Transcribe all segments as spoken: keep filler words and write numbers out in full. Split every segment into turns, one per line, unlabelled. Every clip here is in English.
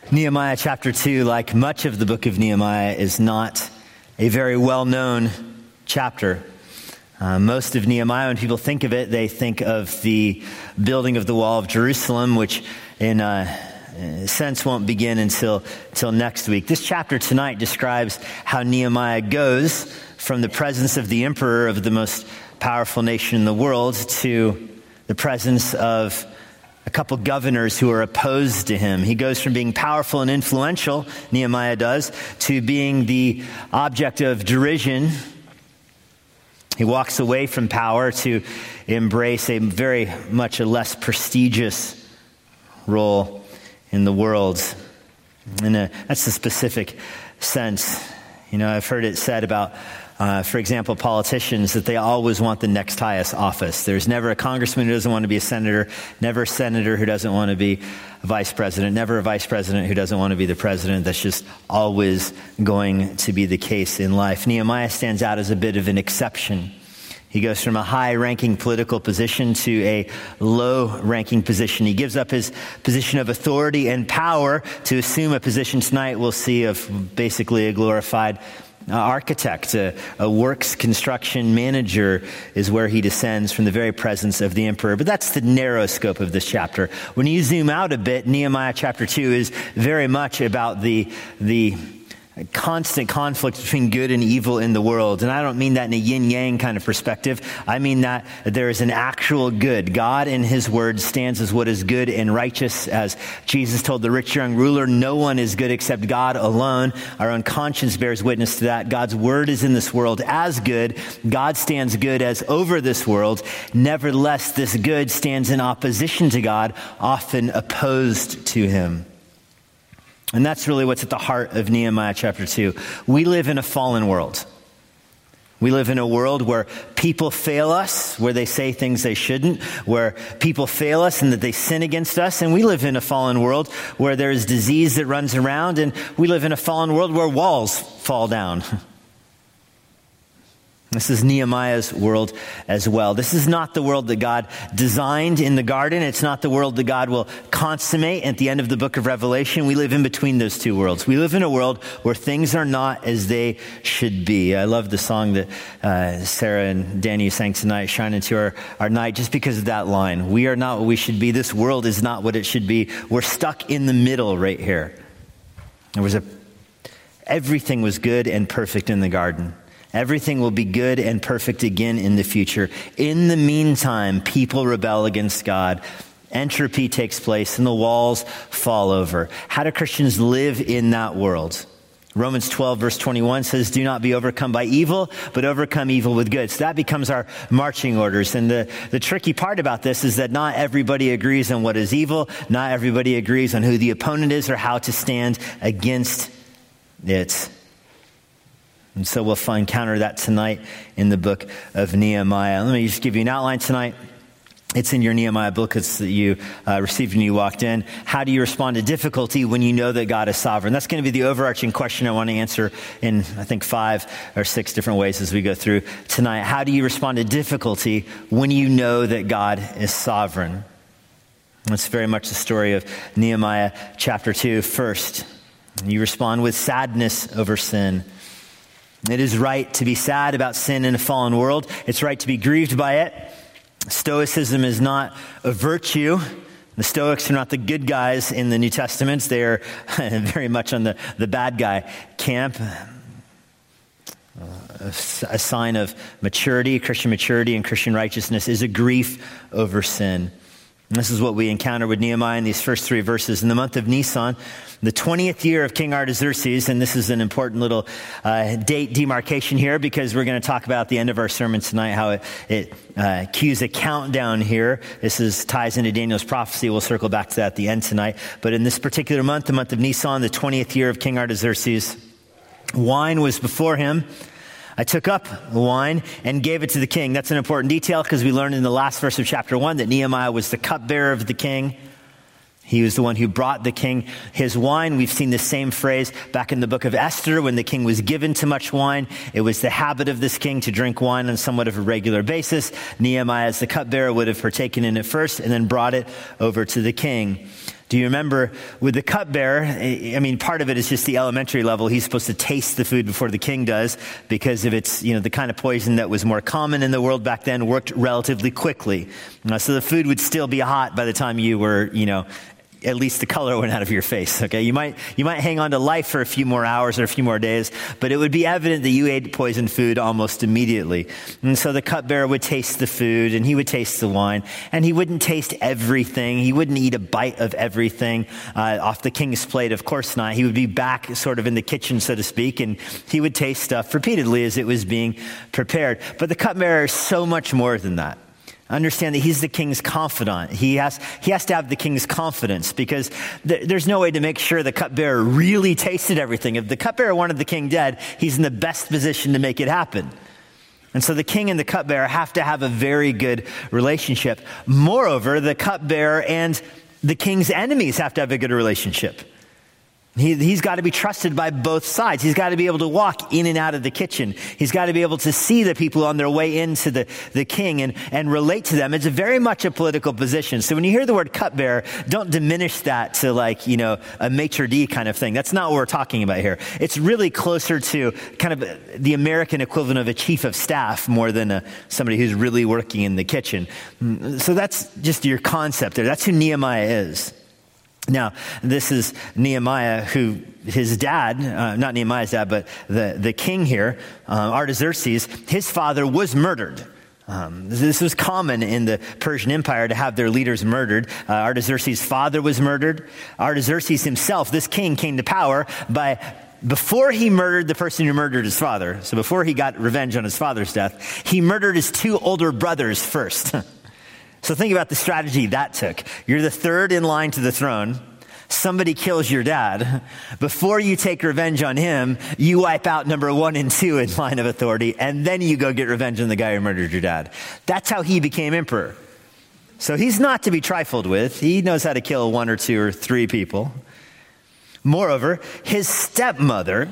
Nehemiah chapter two, like much of the book of Nehemiah, is not a very well-known chapter. Uh, most of Nehemiah, when people think of it, they think of the building of the wall of Jerusalem, which in a sense won't begin until, until next week. This chapter tonight describes how Nehemiah goes from the presence of the emperor of the most powerful nation in the world to the presence of a couple governors who are opposed to him. He goes from being powerful and influential, Nehemiah does, to being the object of derision. He walks away from power to embrace a very much a less prestigious role in the world. And uh, that's a specific sense. You know, I've heard it said about Uh, for example, politicians, that they always want the next highest office. There's never a congressman who doesn't want to be a senator, never a senator who doesn't want to be a vice president, never a vice president who doesn't want to be the president. That's just always going to be the case in life. Nehemiah stands out as a bit of an exception. He goes from a high-ranking political position to a low-ranking position. He gives up his position of authority and power to assume a position tonight we'll see of basically a glorified Uh, architect, a, a works construction manager is where he descends from the very presence of the emperor. But that's the narrow scope of this chapter. When you zoom out a bit, Nehemiah chapter two is very much about the the constant conflict between good and evil in the world. And I don't mean that in a yin-yang kind of perspective. I mean that there is an actual good. God in his word stands as what is good and righteous. As Jesus told the rich young ruler, no one is good except God alone. Our own conscience bears witness to that. God's word is in this world as good. God stands good as over this world. Nevertheless, this good stands in opposition to God, often opposed to him. And that's really what's at the heart of Nehemiah chapter two. We live in a fallen world. We live in a world where people fail us, where they say things they shouldn't, where people fail us and that they sin against us. And we live in a fallen world where there is disease that runs around. And we live in a fallen world where walls fall down. This is Nehemiah's world as well. This is not the world that God designed in the garden. It's not the world that God will consummate at the end of the book of Revelation. We live in between those two worlds. We live in a world where things are not as they should be. I love the song that uh, Sarah and Danny sang tonight, Shine Into Our, Our Night, just because of that line. We are not what we should be. This world is not what it should be. We're stuck in the middle right here. There was a, everything was good and perfect in the garden. Everything will be good and perfect again in the future. In the meantime, people rebel against God. Entropy takes place and the walls fall over. How do Christians live in that world? Romans twelve verse twenty-one says, do not be overcome by evil, but overcome evil with good. So that becomes our marching orders. And the, the tricky part about this is that not everybody agrees on what is evil. Not everybody agrees on who the opponent is or how to stand against it. And so we'll find, encounter that tonight in the book of Nehemiah. Let me just give you an outline tonight. It's in your Nehemiah booklets that you uh, received when you walked in. How do you respond to difficulty when you know that God is sovereign? That's going to be the overarching question I want to answer in, I think, five or six different ways as we go through tonight. How do you respond to difficulty when you know that God is sovereign? That's very much the story of Nehemiah chapter two. First, you respond with sadness over sin. It is right to be sad about sin in a fallen world. It's right to be grieved by it. Stoicism is not a virtue. The Stoics are not the good guys in the New Testament. They are very much on the, the bad guy camp. A, a sign of maturity, Christian maturity and Christian righteousness is a grief over sin. And this is what we encounter with Nehemiah in these first three verses. In the month of Nisan, the twentieth year of King Artaxerxes, and this is an important little uh, date demarcation here because we're going to talk about at the end of our sermon tonight how it, it uh, cues a countdown here. This is ties into Daniel's prophecy. We'll circle back to that at the end tonight. But in this particular month, the month of Nisan, the twentieth year of King Artaxerxes, wine was before him. I took up the wine and gave it to the king. That's an important detail because we learned in the last verse of chapter one that Nehemiah was the cupbearer of the king. He was the one who brought the king his wine. We've seen the same phrase back in the book of Esther when the king was given too much wine. It was the habit of this king to drink wine on somewhat of a regular basis. Nehemiah, as the cupbearer, would have partaken in it first and then brought it over to the king. Do you remember with the cupbearer, I mean, part of it is just the elementary level. He's supposed to taste the food before the king does, because if it's, you know, the kind of poison that was more common in the world back then, worked relatively quickly. Uh, so the food would still be hot by the time you were, you know, at least the color went out of your face, okay? You might you might hang on to life for a few more hours or a few more days, but it would be evident that you ate poisoned food almost immediately. And so the cupbearer would taste the food, and he would taste the wine, and he wouldn't taste everything. He wouldn't eat a bite of everything uh, off the king's plate, of course not. He would be back sort of in the kitchen, so to speak, and he would taste stuff repeatedly as it was being prepared. But the cupbearer is so much more than that. Understand that he's the king's confidant. He has he has to have the king's confidence, because th- there's no way to make sure the cupbearer really tasted everything. If the cupbearer wanted the king dead, he's in the best position to make it happen. And so the king and the cupbearer have to have a very good relationship. Moreover, the cupbearer and the king's enemies have to have a good relationship. He, he's got to be trusted by both sides. He's got to be able to walk in and out of the kitchen. He's got to be able to see the people on their way into the, the king and, and relate to them. It's very much a political position. So when you hear the word cupbearer, don't diminish that to like, you know, a maitre d' kind of thing. That's not what we're talking about here. It's really closer to kind of the American equivalent of a chief of staff more than a, somebody who's really working in the kitchen. So that's just your concept there. That's who Nehemiah is. Now, this is Nehemiah, who his dad, uh, not Nehemiah's dad, but the, the king here, uh, Artaxerxes, his father was murdered. Um, this was common in the Persian Empire to have their leaders murdered. Uh, Artaxerxes' father was murdered. Artaxerxes himself, this king, came to power by before he murdered the person who murdered his father. So before he got revenge on his father's death, he murdered his two older brothers first. So think about the strategy that took. You're the third in line to the throne. Somebody kills your dad. Before you take revenge on him, you wipe out number one and two in line of authority, and then you go get revenge on the guy who murdered your dad. That's how he became emperor. So he's not to be trifled with. He knows how to kill one or two or three people. Moreover, his stepmother,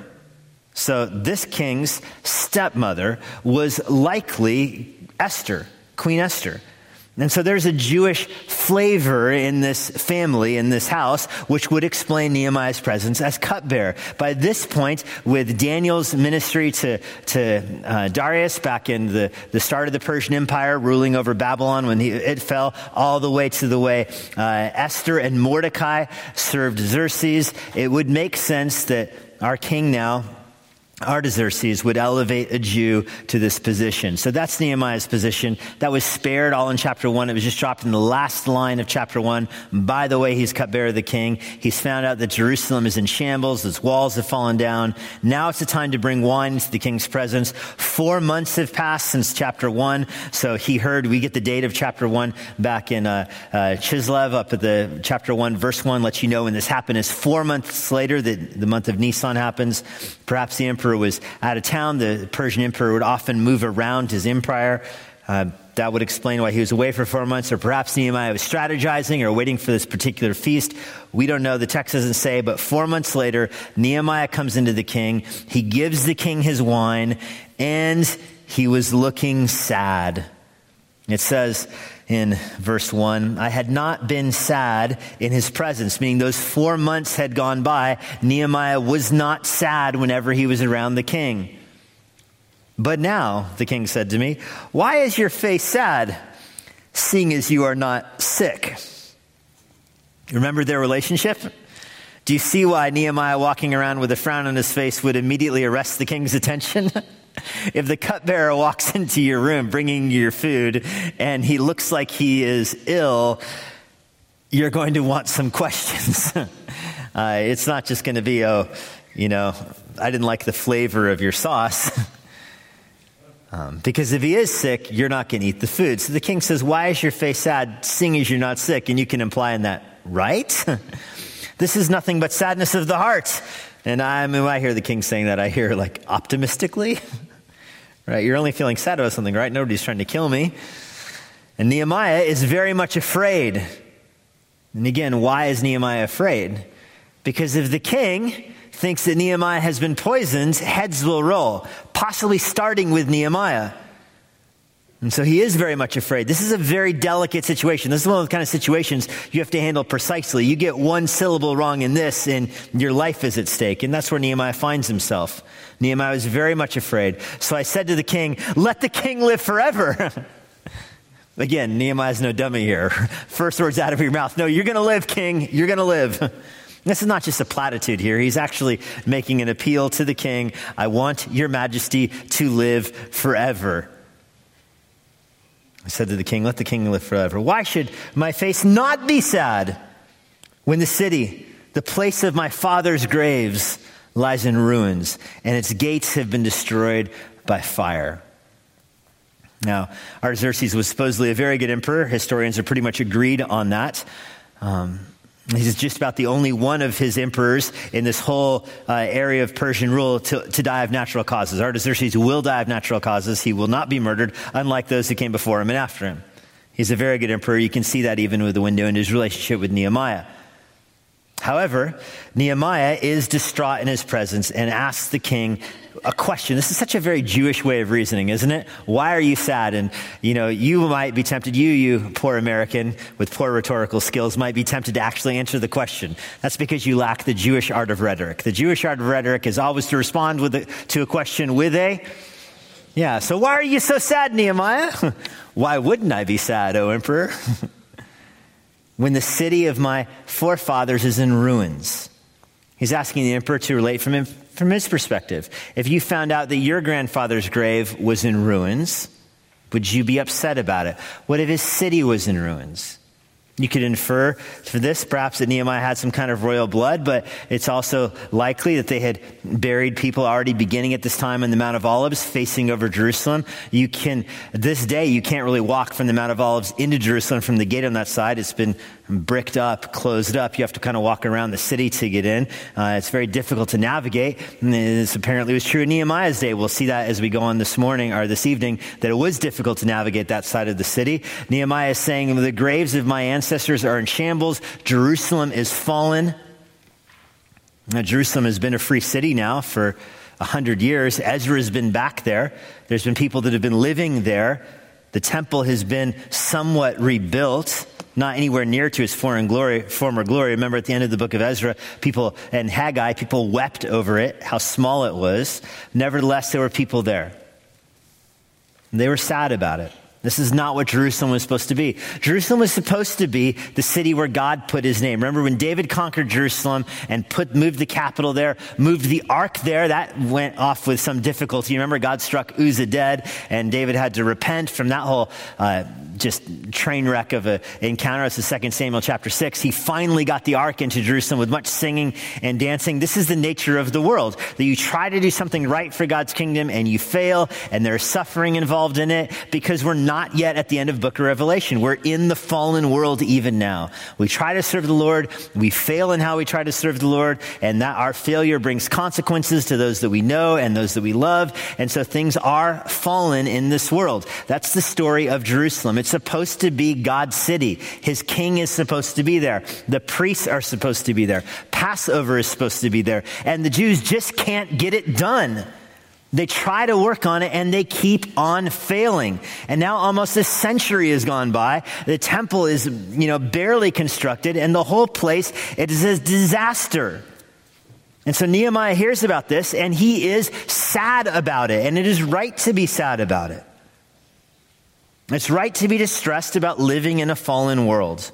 so this king's stepmother, was likely Esther, Queen Esther. And so there's a Jewish flavor in this family, in this house, which would explain Nehemiah's presence as cupbearer. By this point, with Daniel's ministry to, to uh, Darius back in the, the start of the Persian Empire, ruling over Babylon when he, it fell, all the way to the way uh, Esther and Mordecai served Xerxes, it would make sense that our king now, Artaxerxes, would elevate a Jew to this position. So that's Nehemiah's position. That was spared all in chapter one. It was just dropped in the last line of chapter one. By the way, he's cupbearer of the king. He's found out that Jerusalem is in shambles. Its walls have fallen down. Now it's the time to bring wine into the king's presence. Four months have passed since chapter one. So he heard, we get the date of chapter one back in uh, uh, Chislev up at the chapter one, verse one, lets you know when this happened is four months later that the month of Nisan happens. Perhaps the emperor was out of town. The Persian emperor would often move around his empire. Uh, that would explain why he was away for four months, or perhaps Nehemiah was strategizing or waiting for this particular feast. We don't know. The text doesn't say, but four months later, Nehemiah comes into the king. He gives the king his wine, and he was looking sad. It says in verse one, I had not been sad in his presence, meaning those four months had gone by. Nehemiah was not sad whenever he was around the king. But now, the king said to me, why is your face sad, seeing as you are not sick? Remember their relationship? Do you see why Nehemiah walking around with a frown on his face would immediately arrest the king's attention? If the cupbearer walks into your room bringing you your food and he looks like he is ill, you're going to want some questions. uh, it's not just going to be, oh, you know, I didn't like the flavor of your sauce. um, because if he is sick, you're not going to eat the food. So the king says, why is your face sad, seeing as you're not sick? And you can imply in that, right? This is nothing but sadness of the heart. And I mean, when I hear the king saying that, I hear like optimistically, right? You're only feeling sad about something, right? Nobody's trying to kill me. And Nehemiah is very much afraid. And again, why is Nehemiah afraid? Because if the king thinks that Nehemiah has been poisoned, heads will roll, possibly starting with Nehemiah. And so he is very much afraid. This is a very delicate situation. This is one of the kind of situations you have to handle precisely. You get one syllable wrong in this, and your life is at stake. And that's where Nehemiah finds himself. Nehemiah was very much afraid. So I said to the king, let the king live forever. Again, Nehemiah's no dummy here. First words out of your mouth. No, you're going to live, king. You're going to live. This is not just a platitude here. He's actually making an appeal to the king. I want your majesty to live forever. I said to the king, let the king live forever. Why should my face not be sad when the city, the place of my father's graves, lies in ruins and its gates have been destroyed by fire? Now, Artaxerxes was supposedly a very good emperor. Historians are pretty much agreed on that. Um, He's just about the only one of his emperors in this whole uh, area of Persian rule to, to die of natural causes. Artaxerxes will die of natural causes. He will not be murdered, unlike those who came before him and after him. He's a very good emperor. You can see that even with the window in his relationship with Nehemiah. However, Nehemiah is distraught in his presence and asks the king a question. This is such a very Jewish way of reasoning, isn't it? Why are you sad? And, you know, you might be tempted, you, you poor American with poor rhetorical skills, might be tempted to actually answer the question. That's because you lack the Jewish art of rhetoric. The Jewish art of rhetoric is always to respond with a, to a question with a, yeah, so why are you so sad, Nehemiah? Why wouldn't I be sad, O emperor? When the city of my forefathers is in ruins. He's asking the emperor to relate from him, from his perspective. If you found out that your grandfather's grave was in ruins, would you be upset about it? What if his city was in ruins? You could infer for this perhaps that Nehemiah had some kind of royal blood, but it's also likely that they had buried people already beginning at this time in the Mount of Olives, facing over Jerusalem. You can, this day, you can't really walk from the Mount of Olives into Jerusalem from the gate on that side. It's been bricked up, closed up. You have to kind of walk around the city to get in. Uh, it's very difficult to navigate. And this apparently was true in Nehemiah's day. We'll see that as we go on this morning or this evening, that it was difficult to navigate that side of the city. Nehemiah is saying, the graves of my ancestors are in shambles. Jerusalem is fallen. Now, Jerusalem has been a free city now for a hundred years. Ezra has been back there. There's been people that have been living there. The temple has been somewhat rebuilt, not anywhere near to its foreign glory, former glory. Remember at the end of the book of Ezra, people and Haggai, people wept over it, how small it was. Nevertheless, there were people there. And they were sad about it. This is not what Jerusalem was supposed to be. Jerusalem was supposed to be the city where God put his name. Remember when David conquered Jerusalem and put moved the capital there, moved the ark there, that went off with some difficulty. Remember God struck Uzzah dead and David had to repent from that whole uh, just train wreck of an encounter. It's the Second Samuel chapter six. He finally got the ark into Jerusalem with much singing and dancing. This is the nature of the world, that you try to do something right for God's kingdom and you fail, and there's suffering involved in it because we're not yet at the end of book of Revelation. We're in the fallen world even now. We try to serve the Lord. We fail in how we try to serve the Lord, and that our failure brings consequences to those that we know and those that we love. And so things are fallen in this world. That's the story of Jerusalem. It's supposed to be God's city. His king is supposed to be there. The priests are supposed to be there. Passover is supposed to be there. And the Jews just can't get it done. They try to work on it and they keep on failing. And now almost a century has gone by. The temple is, you know, barely constructed, and the whole place, it is a disaster. And so Nehemiah hears about this and he is sad about it. And it is right to be sad about it. It's right to be distressed about living in a fallen world.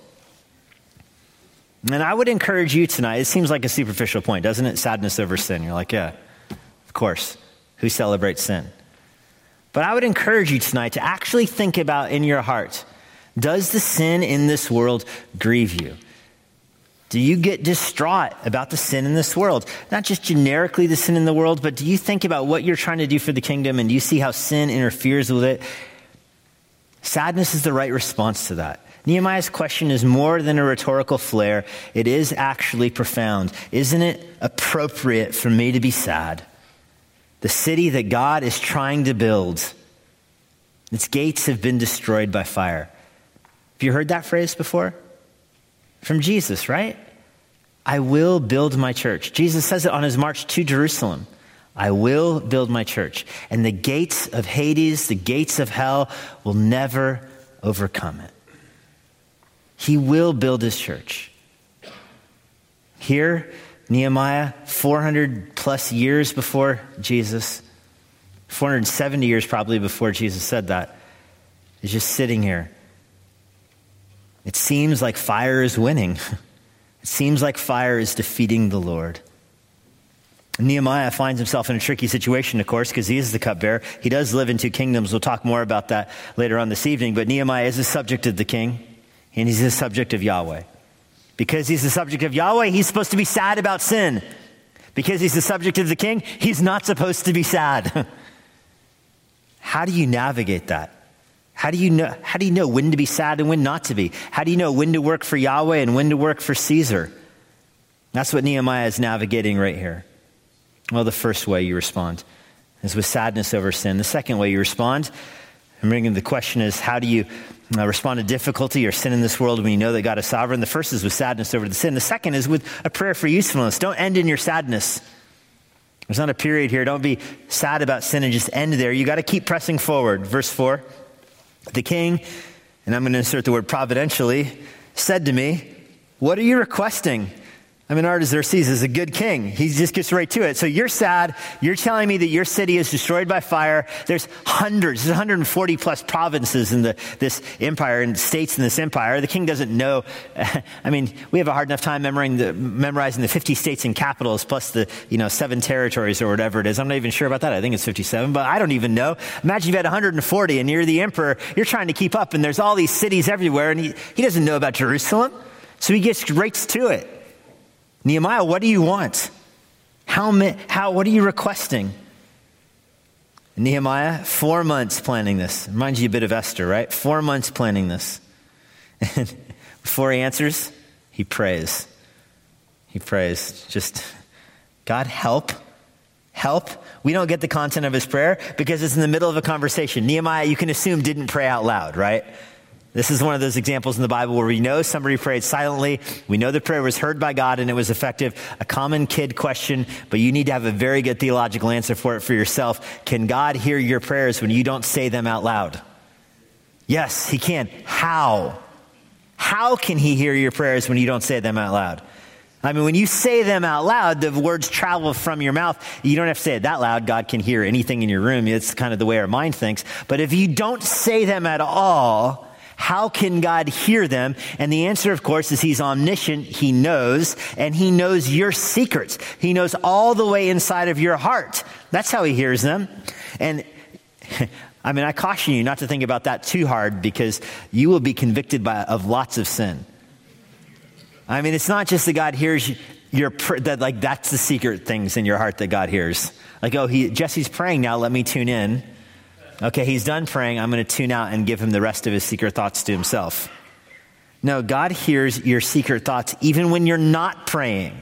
And I would encourage you tonight, it seems like a superficial point, doesn't it? Sadness over sin. You're like, yeah, of course. Who celebrates sin? But I would encourage you tonight to actually think about in your heart, does the sin in this world grieve you? Do you get distraught about the sin in this world? Not just generically the sin in the world, but do you think about what you're trying to do for the kingdom and do you see how sin interferes with it? Sadness is the right response to that. Nehemiah's question is more than a rhetorical flair. It is actually profound. Isn't it appropriate for me to be sad? The city that God is trying to build, its gates have been destroyed by fire. Have you heard that phrase before? From Jesus, right? I will build my church. Jesus says it on his march to Jerusalem. I will build my church, and the gates of Hades, the gates of hell, will never overcome it. He will build his church. Here, Nehemiah, four hundred plus years before Jesus, four hundred seventy years probably before Jesus said that, is just sitting here. It seems like fire is winning. It seems like fire is defeating the Lord. Nehemiah finds himself in a tricky situation, of course, because he is the cupbearer. He does live in two kingdoms. We'll talk more about that later on this evening. But Nehemiah is a subject of the king, and he's a subject of Yahweh. Because he's the subject of Yahweh, he's supposed to be sad about sin. Because he's the subject of the king, he's not supposed to be sad. How do you navigate that? How do you know, how do you know when to be sad and when not to be? How do you know when to work for Yahweh and when to work for Caesar? That's what Nehemiah is navigating right here. Well, the first way you respond is with sadness over sin. The second way you respond, I'm bringing the question is, how do you uh, respond to difficulty or sin in this world when you know that God is sovereign? The first is with sadness over the sin. The second is with a prayer for usefulness. Don't end in your sadness. There's not a period here. Don't be sad about sin and just end there. You got to keep pressing forward. Verse four, the king, and I'm going to insert the word providentially, said to me, what are you requesting? I mean, Artaxerxes is a good king. He just gets right to it. So you're sad. You're telling me that your city is destroyed by fire. There's hundreds, there's one hundred forty plus provinces in the, this empire and states in this empire. The king doesn't know. I mean, we have a hard enough time memorizing the, memorizing the fifty states and capitals plus the, you know, seven territories or whatever it is. I'm not even sure about that. I think it's fifty-seven, but I don't even know. Imagine you've had one hundred forty and you're the emperor. You're trying to keep up and there's all these cities everywhere and he, he doesn't know about Jerusalem. So he gets right to it. Nehemiah, what do you want? How, how, what are you requesting? Nehemiah, four months planning this. Reminds you a bit of Esther, right? Four months planning this. And before he answers, he prays. He prays. Just, God, help. Help. We don't get the content of his prayer because it's in the middle of a conversation. Nehemiah, you can assume, didn't pray out loud, right? This is one of those examples in the Bible where we know somebody prayed silently. We know the prayer was heard by God and it was effective. A common kid question, but you need to have a very good theological answer for it for yourself. Can God hear your prayers when you don't say them out loud? Yes, he can. How? How can he hear your prayers when you don't say them out loud? I mean, when you say them out loud, the words travel from your mouth. You don't have to say it that loud. God can hear anything in your room. It's kind of the way our mind thinks. But if you don't say them at all, how can God hear them? And the answer, of course, is he's omniscient. He knows, and he knows your secrets. He knows all the way inside of your heart. That's how he hears them. And I mean, I caution you not to think about that too hard because you will be convicted by, of lots of sin. I mean, it's not just that God hears your, that like that's the secret things in your heart that God hears. Like, oh, he, Jesse's praying now, let me tune in. Okay, he's done praying. I'm going to tune out and give him the rest of his secret thoughts to himself. No, God hears your secret thoughts even when you're not praying.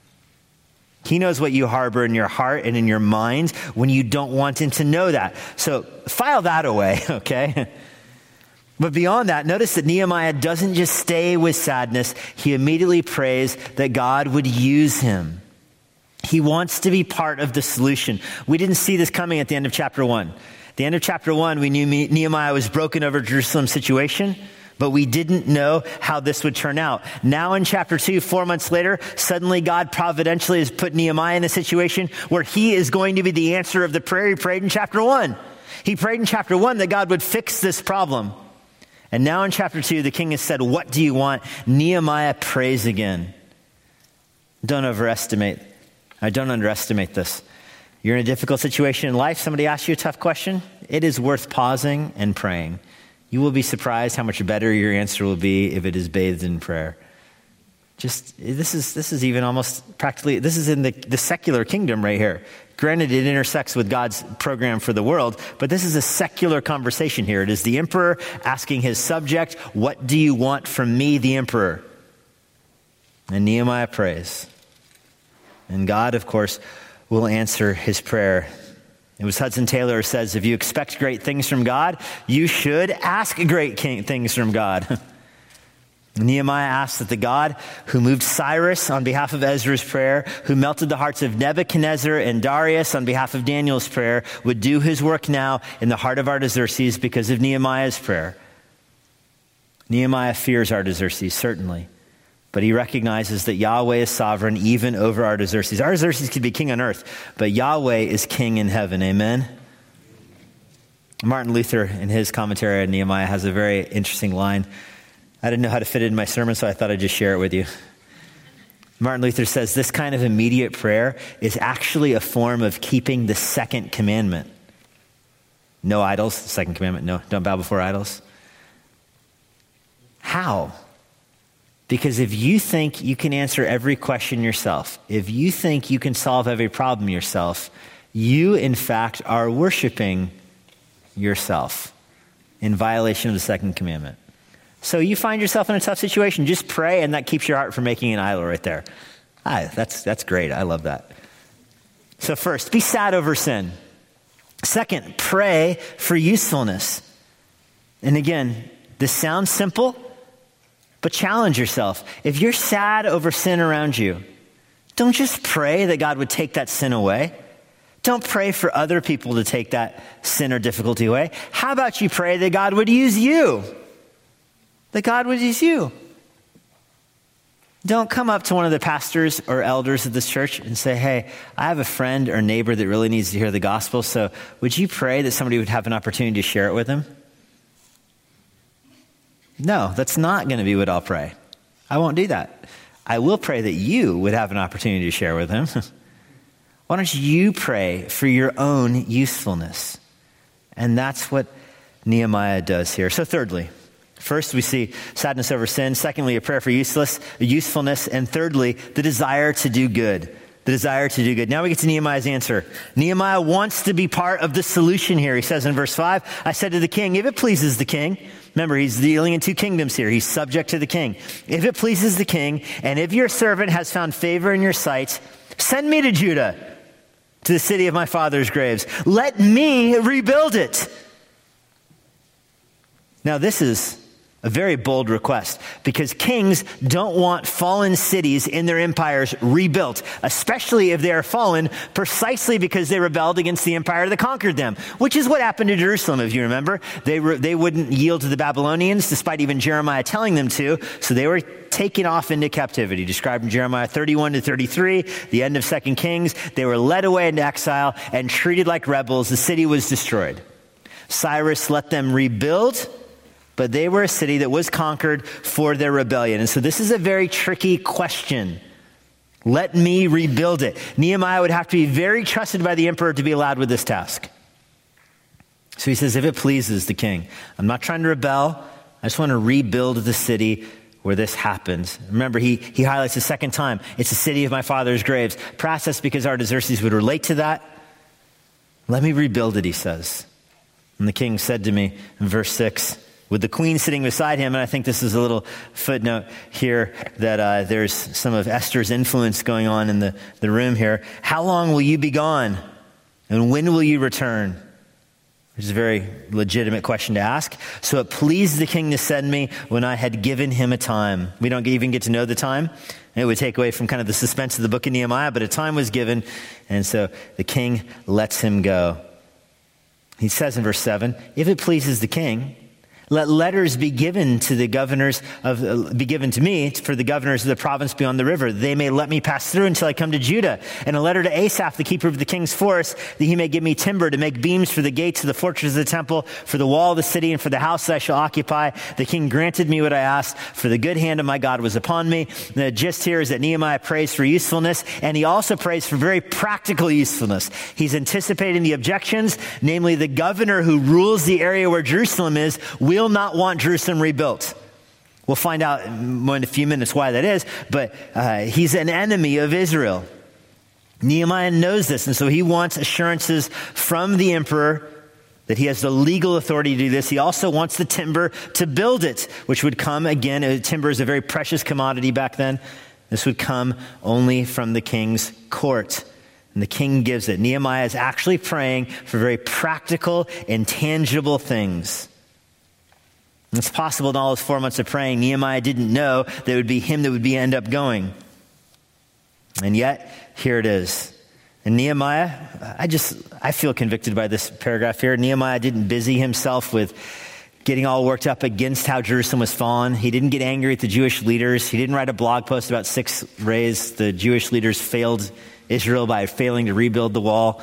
He knows what you harbor in your heart and in your mind when you don't want him to know that. So file that away, okay? But beyond that, notice that Nehemiah doesn't just stay with sadness. He immediately prays that God would use him. He wants to be part of the solution. We didn't see this coming at the end of chapter one. At the end of chapter one, we knew Nehemiah was broken over Jerusalem's situation, but we didn't know how this would turn out. Now in chapter two, four months later, suddenly God providentially has put Nehemiah in a situation where he is going to be the answer of the prayer he prayed in chapter one. He prayed in chapter one that God would fix this problem. And now in chapter two, the king has said, what do you want? Nehemiah prays again. Don't overestimate, I don't underestimate this. You're in a difficult situation in life. Somebody asks you a tough question. It is worth pausing and praying. You will be surprised how much better your answer will be if it is bathed in prayer. Just, this is this is even almost practically, this is in the, the secular kingdom right here. Granted, it intersects with God's program for the world, but this is a secular conversation here. It is the emperor asking his subject, what do you want from me, the emperor? And Nehemiah prays. And God, of course, will answer his prayer. It was Hudson Taylor who says, if you expect great things from God, you should ask great things from God. Nehemiah asks that the God who moved Cyrus on behalf of Ezra's prayer, who melted the hearts of Nebuchadnezzar and Darius on behalf of Daniel's prayer, would do his work now in the heart of Artaxerxes because of Nehemiah's prayer. Nehemiah fears Artaxerxes, certainly, but he recognizes that Yahweh is sovereign even over Artaxerxes. Artaxerxes could be king on earth, but Yahweh is king in heaven. Amen? Martin Luther, in his commentary on Nehemiah, has a very interesting line. I didn't know how to fit it in my sermon, so I thought I'd just share it with you. Martin Luther says this kind of immediate prayer is actually a form of keeping the second commandment. No idols, the second commandment, no, don't bow before idols. How? Because if you think you can answer every question yourself, if you think you can solve every problem yourself, you in fact are worshiping yourself in violation of the second commandment. So you find yourself in a tough situation, just pray, and that keeps your heart from making an idol right there. Ah, that's, that's great. I love that. So first, be sad over sin. Second, pray for usefulness. And again, this sounds simple, but challenge yourself. If you're sad over sin around you, don't just pray that God would take that sin away. Don't pray for other people to take that sin or difficulty away. How about you pray that God would use you? That God would use you. Don't come up to one of the pastors or elders of this church and say, hey, I have a friend or neighbor that really needs to hear the gospel, so would you pray that somebody would have an opportunity to share it with them? No, that's not going to be what I'll pray. I won't do that. I will pray that you would have an opportunity to share with him. Why don't you pray for your own usefulness? And that's what Nehemiah does here. So thirdly, first, we see sadness over sin. Secondly, a prayer for useless, usefulness. And thirdly, the desire to do good. The desire to do good. Now we get to Nehemiah's answer. Nehemiah wants to be part of the solution here. He says in verse five, I said to the king, if it pleases the king, remember he's dealing in two kingdoms here. He's subject to the king. If it pleases the king, and if your servant has found favor in your sight, send me to Judah, to the city of my father's graves. Let me rebuild it. Now this is a very bold request, because kings don't want fallen cities in their empires rebuilt, especially if they are fallen precisely because they rebelled against the empire that conquered them, which is what happened to Jerusalem, if you remember. They re- they wouldn't yield to the Babylonians, despite even Jeremiah telling them to, so they were taken off into captivity, described in Jeremiah thirty-one to thirty-three, the end of Second Kings. They were led away into exile and treated like rebels. The city was destroyed. Cyrus let them rebuild, but they were a city that was conquered for their rebellion. And so this is a very tricky question. Let me rebuild it. Nehemiah would have to be very trusted by the emperor to be allowed with this task. So he says, if it pleases the king, I'm not trying to rebel. I just want to rebuild the city where this happens. Remember, he, he highlights the second time, it's the city of my father's graves. Perhaps that's because Artaxerxes would relate to that. Let me rebuild it, he says. And the king said to me in verse six, with the queen sitting beside him, and I think this is a little footnote here that uh, there's some of Esther's influence going on in the, the room here. How long will you be gone? And when will you return? Which is a very legitimate question to ask. So it pleased the king to send me when I had given him a time. We don't even get to know the time. It would take away from kind of the suspense of the book of Nehemiah, but a time was given, and so the king lets him go. He says in verse seven, if it pleases the king, let letters be given to the governors of, uh, be given to me for the governors of the province beyond the river. They may let me pass through until I come to Judah. And a letter to Asaph, the keeper of the king's forest, that he may give me timber to make beams for the gates of the fortress of the temple, for the wall of the city, and for the house that I shall occupy. The king granted me what I asked, for the good hand of my God was upon me. The gist here is that Nehemiah prays for usefulness, and he also prays for very practical usefulness. He's anticipating the objections, namely the governor who rules the area where Jerusalem is will not want Jerusalem rebuilt. We'll find out in a few minutes why that is, but uh, he's an enemy of Israel. Nehemiah knows this, and so he wants assurances from the emperor that he has the legal authority to do this. He also wants the timber to build it, which would come, again, uh, timber is a very precious commodity back then. This would come only from the king's court. And the king gives it. Nehemiah is actually praying for very practical and tangible things. It's possible in all those four months of praying, Nehemiah didn't know that it would be him that would be end up going. And yet, here it is. And Nehemiah, I just, I feel convicted by this paragraph here. Nehemiah didn't busy himself with getting all worked up against how Jerusalem was fallen. He didn't get angry at the Jewish leaders. He didn't write a blog post about six ways the Jewish leaders failed Israel by failing to rebuild the wall.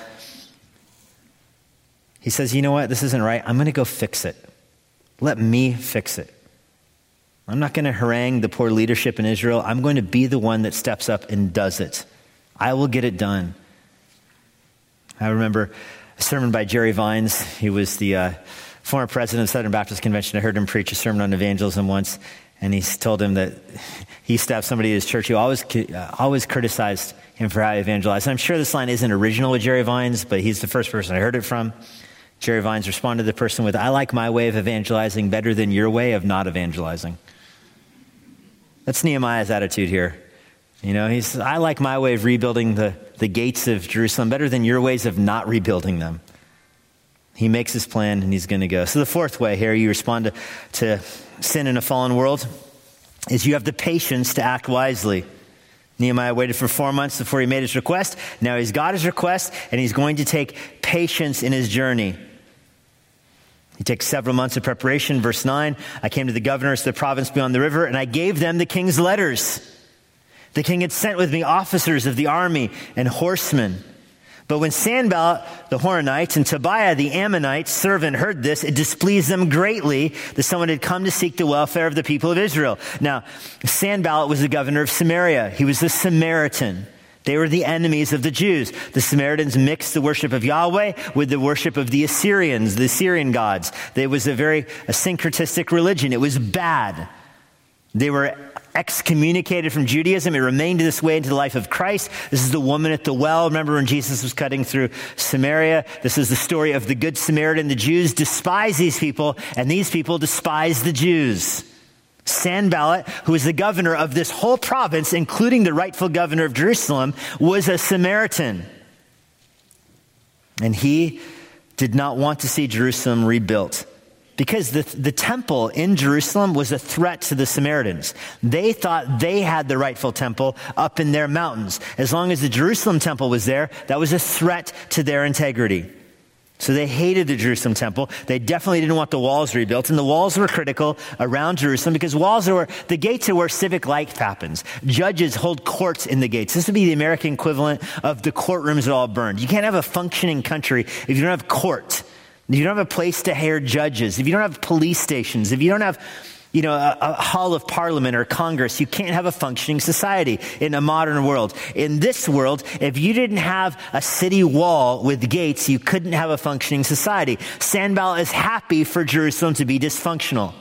He says, you know what? This isn't right. I'm going to go fix it. Let me fix it. I'm not going to harangue the poor leadership in Israel. I'm going to be the one that steps up and does it. I will get it done. I remember a sermon by Jerry Vines. He was the uh, former president of Southern Baptist Convention. I heard him preach a sermon on evangelism once, and he told him that he used to have somebody at his church who always uh, always criticized him for how he evangelized. And I'm sure this line isn't original with Jerry Vines, but he's the first person I heard it from. Jerry Vines responded to the person with, I like my way of evangelizing better than your way of not evangelizing. That's Nehemiah's attitude here. You know, he's, I like my way of rebuilding the, the gates of Jerusalem better than your ways of not rebuilding them. He makes his plan and he's going to go. So the fourth way here you respond to, to sin in a fallen world is you have the patience to act wisely. Nehemiah waited for four months before he made his request. Now he's got his request and he's going to take patience in his journey. He takes several months of preparation. Verse nine, I came to the governors of the province beyond the river, and I gave them the king's letters. The king had sent with me officers of the army and horsemen. But when Sanballat the Horonite and Tobiah the Ammonite servant heard this, it displeased them greatly that someone had come to seek the welfare of the people of Israel. Now, Sanballat was the governor of Samaria. He was a Samaritan. They were the enemies of the Jews. The Samaritans mixed the worship of Yahweh with the worship of the Assyrians, the Assyrian gods. It was a very a syncretistic religion. It was bad. They were excommunicated from Judaism. It remained this way into the life of Christ. This is the woman at the well. Remember when Jesus was cutting through Samaria? This is the story of the Good Samaritan. The Jews despise these people, and these people despise the Jews. Sanballat, who was the governor of this whole province, including the rightful governor of Jerusalem, was a Samaritan. And he did not want to see Jerusalem rebuilt because the, the temple in Jerusalem was a threat to the Samaritans. They thought they had the rightful temple up in their mountains. As long as the Jerusalem temple was there, that was a threat to their integrity. So they hated the Jerusalem temple. They definitely didn't want the walls rebuilt. And the walls were critical around Jerusalem because walls are where, the gates are where civic life happens. Judges hold courts in the gates. This would be the American equivalent of the courtrooms that all burned. You can't have a functioning country if you don't have court. If you don't have a place to hire judges. If you don't have police stations. If you don't have, you know, a, a hall of parliament or Congress, you can't have a functioning society in a modern world. In this world, if you didn't have a city wall with gates, you couldn't have a functioning society. Sanballat is happy for Jerusalem to be dysfunctional.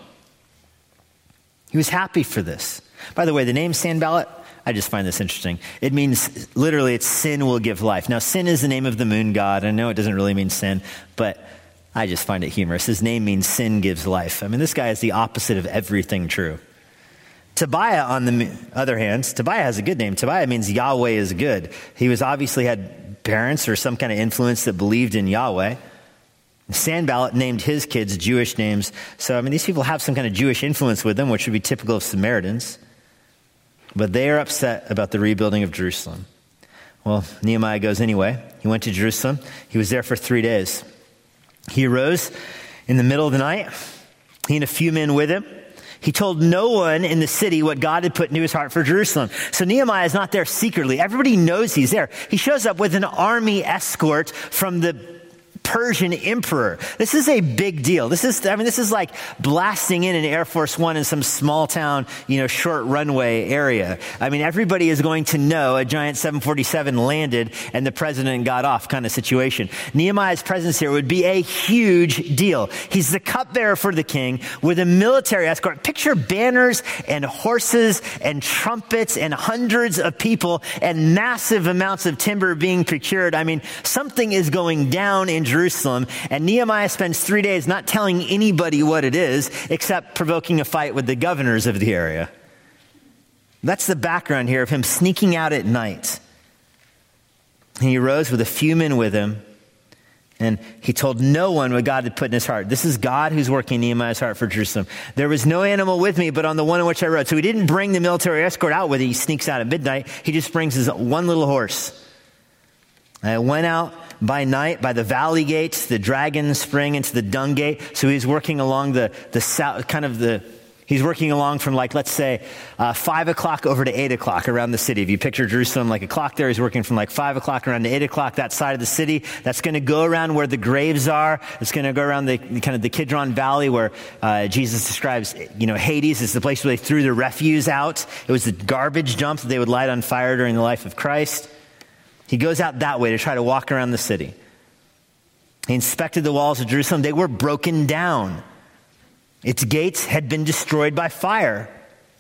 He was happy for this. By the way, the name Sanballat, I just find this interesting. It means, literally, it's sin will give life. Now, sin is the name of the moon god. I know it doesn't really mean sin, but I just find it humorous. His name means sin gives life. I mean, this guy is the opposite of everything true. Tobiah, on the other hand, Tobiah has a good name. Tobiah means Yahweh is good. He was obviously had parents or some kind of influence that believed in Yahweh. Sanballat named his kids Jewish names. So, I mean, these people have some kind of Jewish influence with them, which would be typical of Samaritans. But they are upset about the rebuilding of Jerusalem. Well, Nehemiah goes anyway. He went to Jerusalem. He was there for three days. He arose in the middle of the night, he and a few men with him. He told no one in the city what God had put into his heart for Jerusalem. So Nehemiah is not there secretly. Everybody knows he's there. He shows up with an army escort from the Persian emperor. This is a big deal. This is, I mean, this is like blasting in an Air Force One in some small town, you know, short runway area. I mean, everybody is going to know a giant seven forty-seven landed and the president got off kind of situation. Nehemiah's presence here would be a huge deal. He's the cupbearer for the king with a military escort. Picture banners and horses and trumpets and hundreds of people and massive amounts of timber being procured. I mean, something is going down in Jerusalem, and Nehemiah spends three days not telling anybody what it is, except provoking a fight with the governors of the area. That's the background here of him sneaking out at night. And he arose with a few men with him, And he told no one what God had put in his heart. This is God who's working in Nehemiah's heart for Jerusalem. There was no animal with me, but on the one on which I rode. So he didn't bring the military escort out with him. He sneaks out at midnight. He just brings his one little horse. I went out by night by the valley gates, the dragon spring into the dung gate. So he's working along the, the south, kind of the, he's working along from like, let's say, uh, five o'clock over to eight o'clock around the city. If you picture Jerusalem like a clock there, he's working from like five o'clock around to eight o'clock, that side of the city. That's going to go around where the graves are. It's going to go around the kind of the Kidron Valley where uh, Jesus describes, you know, Hades is the place where they threw the refuse out. It was the garbage dump that they would light on fire during the life of Christ. He goes out that way to try to walk around the city. He inspected the walls of Jerusalem. They were broken down. Its gates had been destroyed by fire.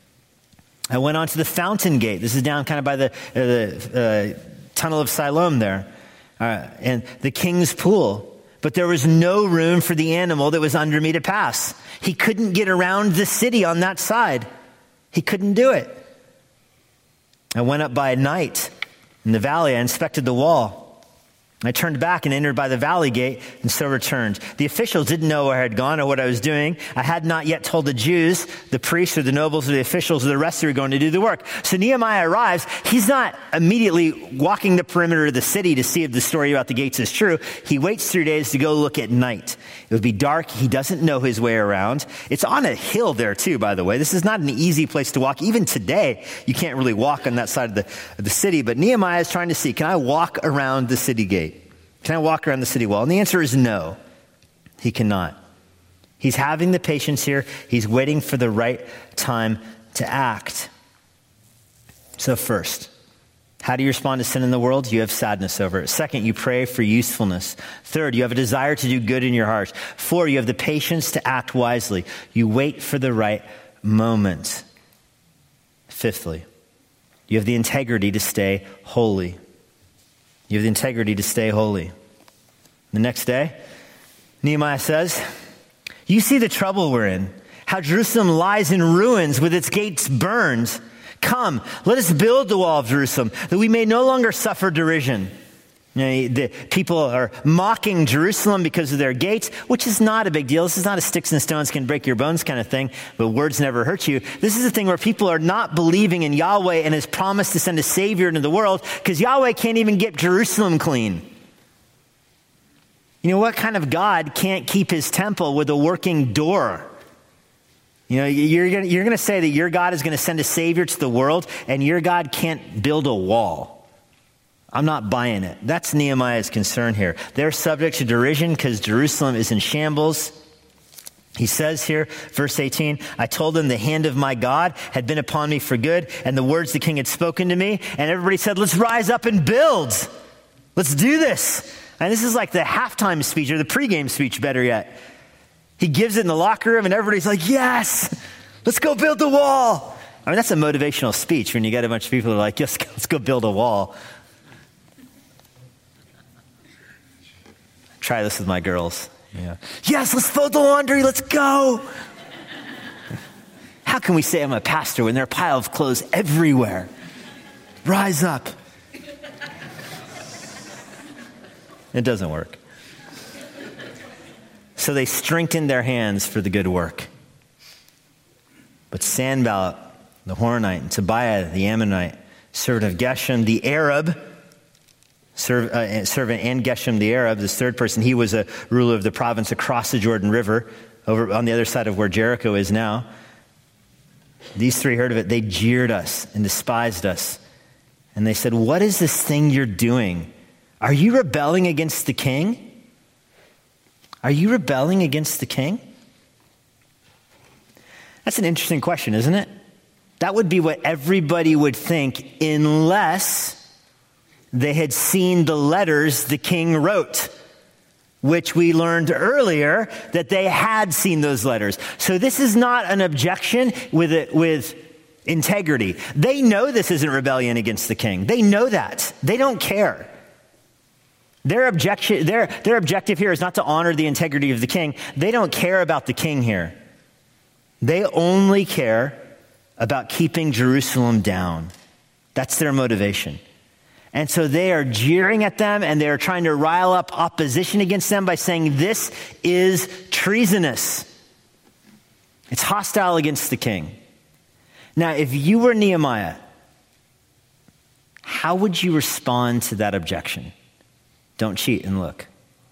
I went on to the fountain gate. This is down kind of by the, uh, the uh, tunnel of Siloam there. Uh, and the king's pool. But there was no room for the animal that was under me to pass. He couldn't get around the city on that side. He couldn't do it. I went up by night in the valley. I inspected the wall. I turned back and entered by the valley gate and so returned. The officials didn't know where I had gone or what I was doing. I had not yet told the Jews, the priests or the nobles or the officials or the rest who were going to do the work. So Nehemiah arrives. He's not immediately walking the perimeter of the city to see if the story about the gates is true. He waits three days to go look at night. It would be dark. He doesn't know his way around. It's on a hill there too, by the way. This is not an easy place to walk. Even today, you can't really walk on that side of the, of the city. But Nehemiah is trying to see, can I walk around the city gate? Can I walk around the city wall? And the answer is no. He cannot. He's having the patience here. He's waiting for the right time to act. So first, how do you respond to sin in the world? You have sadness over it. Second, you pray for usefulness. Third, you have a desire to do good in your heart. Four, you have the patience to act wisely. You wait for the right moment. Fifthly, you have the integrity to stay holy. You have the integrity to stay holy. The next day, Nehemiah says, you see the trouble we're in, how Jerusalem lies in ruins with its gates burned. Come, let us build the wall of Jerusalem, that we may no longer suffer derision. You know, the people are mocking Jerusalem because of their gates, which is not a big deal. This is not a sticks and stones can break your bones kind of thing, but words never hurt you. This is a thing where people are not believing in Yahweh and his promise to send a savior into the world because Yahweh can't even get Jerusalem clean. You know, what kind of God can't keep his temple with a working door? You know, you're going you're going to say that your God is going to send a savior to the world and your God can't build a wall. I'm not buying it. That's Nehemiah's concern here. They're subject to derision because Jerusalem is in shambles. He says here, verse eighteen, I told them the hand of my God had been upon me for good, and the words the king had spoken to me. And everybody said, let's rise up and build. Let's do this. And this is like the halftime speech or the pregame speech, better yet. He gives it in the locker room and everybody's like, yes, let's go build the wall. I mean, that's a motivational speech when you got a bunch of people who are like, yes, let's go build a wall. Try this with my girls. Yeah. Yes, let's fold the laundry. Let's go. How can we say I'm a pastor when there are a pile of clothes everywhere? Rise up. It doesn't work. So they strengthened their hands for the good work. But Sanballat, the Horonite, and Tobiah, the Ammonite, servant of Geshem, the Arab, serv, uh, servant and Geshem, the Arab, this third person, he was a ruler of the province across the Jordan River, over on the other side of where Jericho is now. These three heard of it. They jeered us and despised us. And they said, what is this thing you're doing? Are you rebelling against the king? Are you rebelling against the king? That's an interesting question, isn't it? That would be what everybody would think unless they had seen the letters the king wrote, which we learned earlier that they had seen those letters. So this is not an objection with it, with integrity. They know this isn't rebellion against the king. They know that. They don't care. Their objection, their, their objective here is not to honor the integrity of the king. They don't care about the king here. They only care about keeping Jerusalem down. That's their motivation. And so they are jeering at them, and they are trying to rile up opposition against them by saying, this is treasonous. It's hostile against the king. Now, if you were Nehemiah, how would you respond to that objection? Don't cheat and look.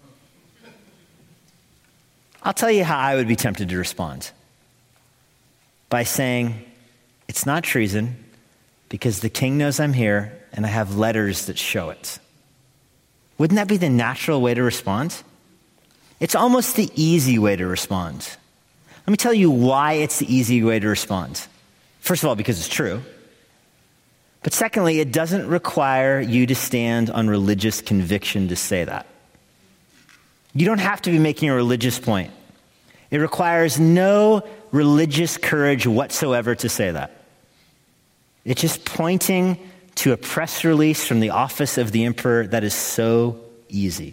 I'll tell you how I would be tempted to respond. By saying, it's not treason because the king knows I'm here and I have letters that show it. Wouldn't that be the natural way to respond? It's almost the easy way to respond. Let me tell you why it's the easy way to respond. First of all, because it's true. But secondly, it doesn't require you to stand on religious conviction to say that. You don't have to be making a religious point. It requires no religious courage whatsoever to say that. It's just pointing to a press release from the office of the emperor that is so easy.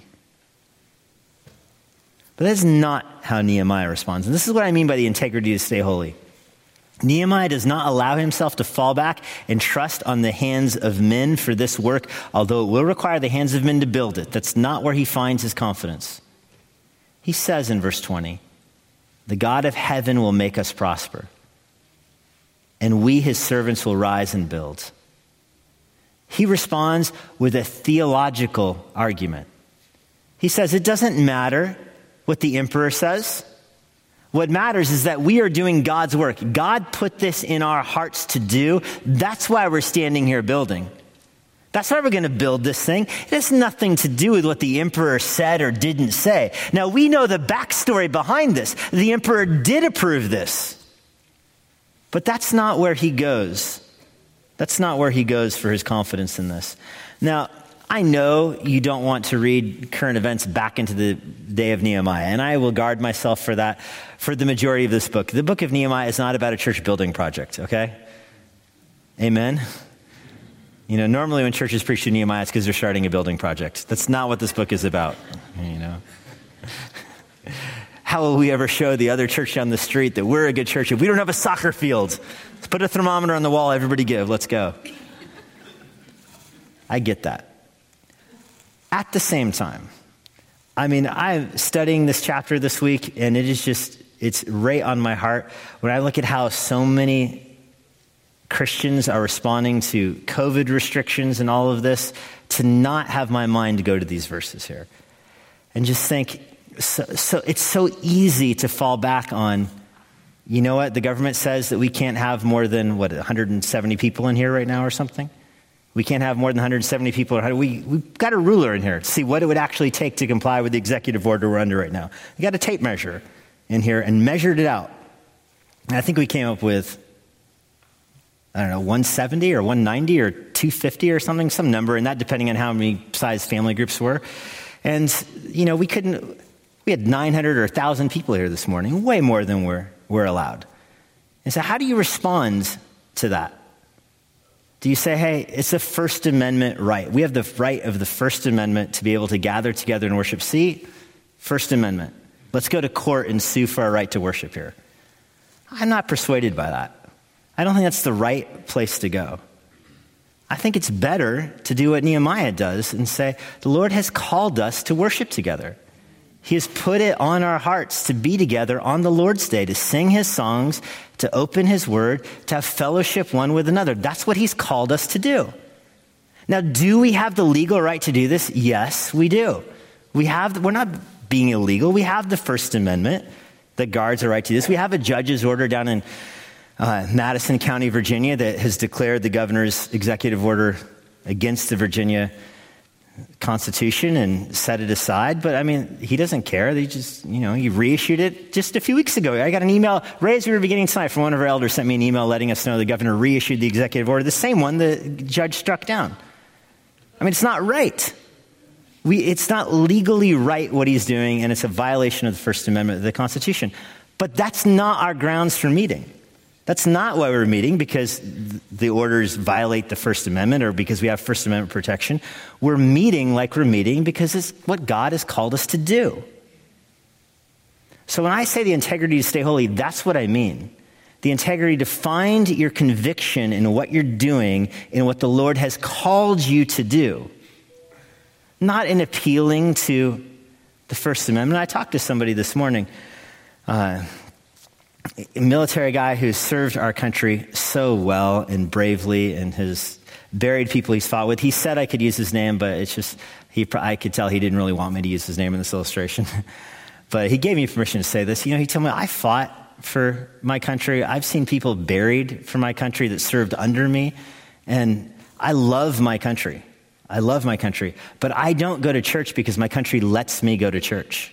But that's not how Nehemiah responds. And this is what I mean by the integrity to stay holy. Nehemiah does not allow himself to fall back and trust on the hands of men for this work, although it will require the hands of men to build it. That's not where he finds his confidence. He says in verse twenty, the God of heaven will make us prosper, and we, his servants, will rise and build. He responds with a theological argument. He says, it doesn't matter what the emperor says. What matters is that we are doing God's work. God put this in our hearts to do. That's why we're standing here building. That's why we're going to build this thing. It has nothing to do with what the emperor said or didn't say. Now, we know the backstory behind this. The emperor did approve this. But that's not where he goes. That's not where he goes for his confidence in this. Now, I know you don't want to read current events back into the day of Nehemiah, and I will guard myself for that for the majority of this book. The book of Nehemiah is not about a church building project, okay? Amen? You know, normally when churches preach to Nehemiah, it's because they're starting a building project. That's not what this book is about, you know? How will we ever show the other church down the street that we're a good church if we don't have a soccer field? Let's put a thermometer on the wall, everybody give, let's go. I get that. At the same time, I mean, I'm studying this chapter this week, and it is just, it's right on my heart. When I look at how so many Christians are responding to COVID restrictions and all of this, to not have my mind go to these verses here. And just think, so, so it's so easy to fall back on, you know what, the government says that we can't have more than, what, one hundred seventy people in here right now or something? We can't have more than one hundred seventy people. We, we've got a ruler in here to see what it would actually take to comply with the executive order we're under right now. We got a tape measure in here and measured it out. And I think we came up with, I don't know, one seventy or one ninety or two fifty or something, some number, and that depending on how many size family groups were. And, you know, we couldn't, we had nine hundred or one thousand people here this morning, way more than we're, we're allowed. And so how do you respond to that? Do you say, hey, it's a First Amendment right. We have the right of the First Amendment to be able to gather together and worship. See, First Amendment. Let's go to court and sue for our right to worship here. I'm not persuaded by that. I don't think that's the right place to go. I think it's better to do what Nehemiah does and say, the Lord has called us to worship together. He has put it on our hearts to be together on the Lord's Day, to sing his songs, to open his word, to have fellowship one with another. That's what he's called us to do. Now, do we have the legal right to do this? Yes, we do. We have, we're not being illegal. We have the First Amendment that guards the right to this. We have a judge's order down in uh, Madison County, Virginia, that has declared the governor's executive order against the Virginia Constitution and set it aside. But I mean, he doesn't care. They just, you know, he reissued it just a few weeks ago. I got an email right as we were beginning tonight from one of our elders, sent me an email letting us know the governor reissued the executive order, the same one the judge struck down. I mean, it's not right. We, it's not legally right what he's doing, and it's a violation of the First Amendment of the Constitution. But that's not our grounds for meeting. That's not why we're meeting, because the orders violate the First Amendment or because we have First Amendment protection. We're meeting like we're meeting because it's what God has called us to do. So when I say the integrity to stay holy, that's what I mean. the integrity to find your conviction in what you're doing, in what the Lord has called you to do. Not in appealing to the First Amendment. I talked to somebody this morning, uh, a military guy who served our country so well and bravely and has buried people he's fought with. He said I could use his name, but it's just, he, I could tell he didn't really want me to use his name in this illustration. But he gave me permission to say this. You know, he told me, I fought for my country. I've seen people buried for my country that served under me. And I love my country. I love my country. But I don't go to church because my country lets me go to church.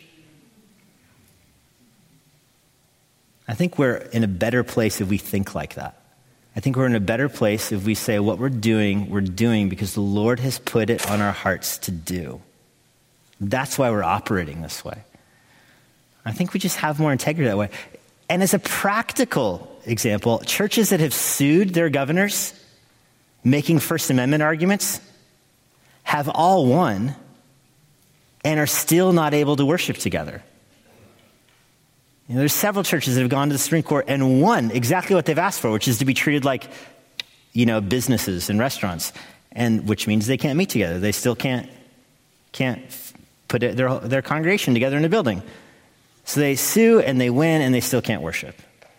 I think we're in a better place if we think like that. I think we're in a better place if we say what we're doing, we're doing because the Lord has put it on our hearts to do. That's why we're operating this way. I think we just have more integrity that way. And as a practical example, churches that have sued their governors, making First Amendment arguments, have all won and are still not able to worship together. You know, there's several churches that have gone to the Supreme Court and won exactly what they've asked for, which is to be treated like, you know, businesses and restaurants, and which means they can't meet together. They still can't can't put it, their their congregation together in a building. So they sue and they win and they still can't worship.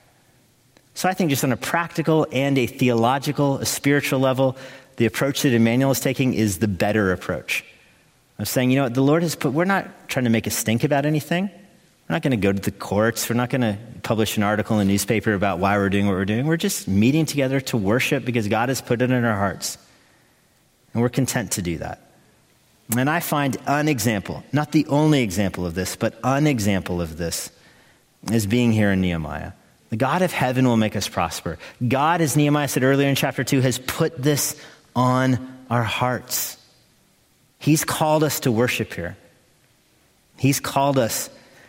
So I think just on a practical and a theological, a spiritual level, the approach that Emmanuel is taking is the better approach. I'm saying, you know what, the Lord has put, we're not trying to make a stink about anything. We're not going to go to the courts. We're not going to publish an article in a newspaper about why we're doing what we're doing. We're just meeting together to worship because God has put it in our hearts. And we're content to do that. And I find an example, not the only example of this, but an example of this is being here in Nehemiah. The God of heaven will make us prosper. God, as Nehemiah said earlier in chapter two, has put this on our hearts. He's called us to worship here. He's called us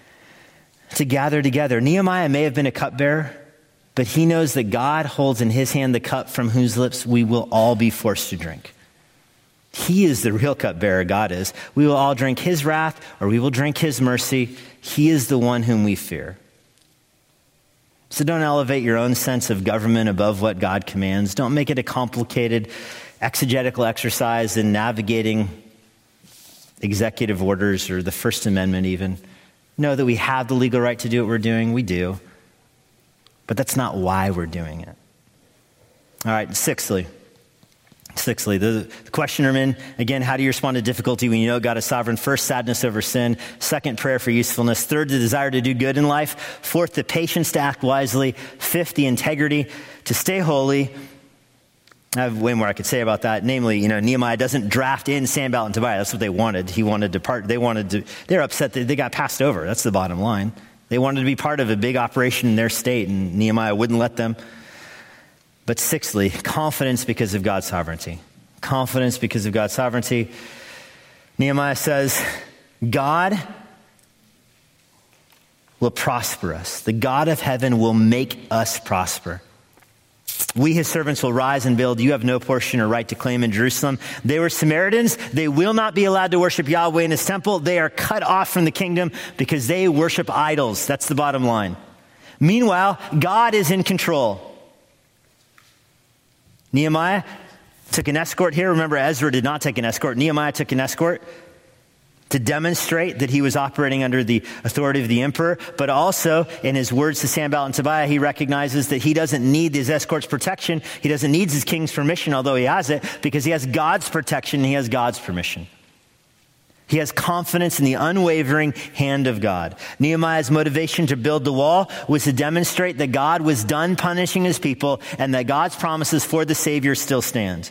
to gather together. Nehemiah may have been a cupbearer, but he knows that God holds in his hand the cup from whose lips we will all be forced to drink. He is the real cupbearer, God is. We will all drink his wrath, or we will drink his mercy. He is the one whom we fear. So don't elevate your own sense of government above what God commands. Don't make it a complicated exegetical exercise in navigating executive orders or the First Amendment even. Know that we have the legal right to do what we're doing. We do. But that's not why we're doing it. All right, sixthly. Sixthly, the, the questionerman, again, how do you respond to difficulty when you know God is sovereign? First, sadness over sin. Second, prayer for usefulness. Third, the desire to do good in life. Fourth, the patience to act wisely. Fifth, the integrity to stay holy. I have way more I could say about that. Namely, you know, Nehemiah doesn't draft in Sanballat and Tobiah. That's what they wanted. He wanted to part. They wanted to. They're upset that they got passed over. That's the bottom line. They wanted to be part of a big operation in their state, and Nehemiah wouldn't let them. But sixthly, confidence because of God's sovereignty. Confidence because of God's sovereignty. Nehemiah says, God will prosper us. The God of heaven will make us prosper. We, his servants, will rise and build. You have no portion or right to claim in Jerusalem. They were Samaritans. They will not be allowed to worship Yahweh in his temple. They are cut off from the kingdom because they worship idols. That's the bottom line. Meanwhile, God is in control. Nehemiah took an escort here. Remember, Ezra did not take an escort. Nehemiah took an escort to demonstrate that he was operating under the authority of the emperor. But also, in his words to Sanballat and Tobiah, he recognizes that he doesn't need his escort's protection. He doesn't need his king's permission, although he has it, because he has God's protection and he has God's permission. He has confidence in the unwavering hand of God. Nehemiah's motivation to build the wall was to demonstrate that God was done punishing his people and that God's promises for the Savior still stand.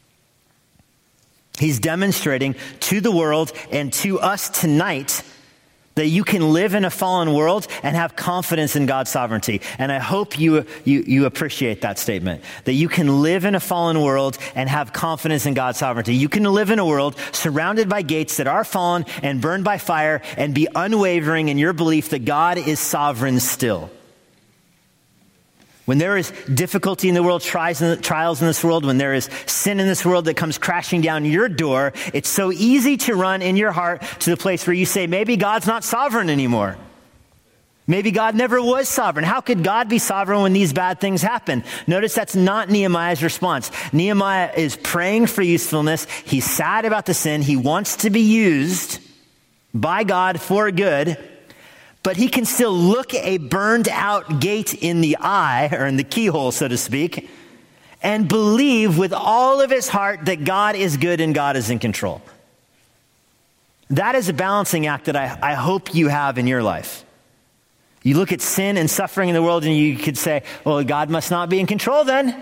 He's demonstrating to the world and to us tonight that you can live in a fallen world and have confidence in God's sovereignty. And I hope you, you, you appreciate that statement, that you can live in a fallen world and have confidence in God's sovereignty. You can live in a world surrounded by gates that are fallen and burned by fire and be unwavering in your belief that God is sovereign still. When there is difficulty in the world, trials in this world, when there is sin in this world that comes crashing down your door, it's so easy to run in your heart to the place where you say, maybe God's not sovereign anymore. Maybe God never was sovereign. How could God be sovereign when these bad things happen? Notice that's not Nehemiah's response. Nehemiah is praying for usefulness. He's sad about the sin. He wants to be used by God for good, but he can still look a burned out gate in the eye, or in the keyhole, so to speak, and believe with all of his heart that God is good and God is in control. That is a balancing act that I, I hope you have in your life. You look at sin and suffering in the world and you could say, well, God must not be in control then.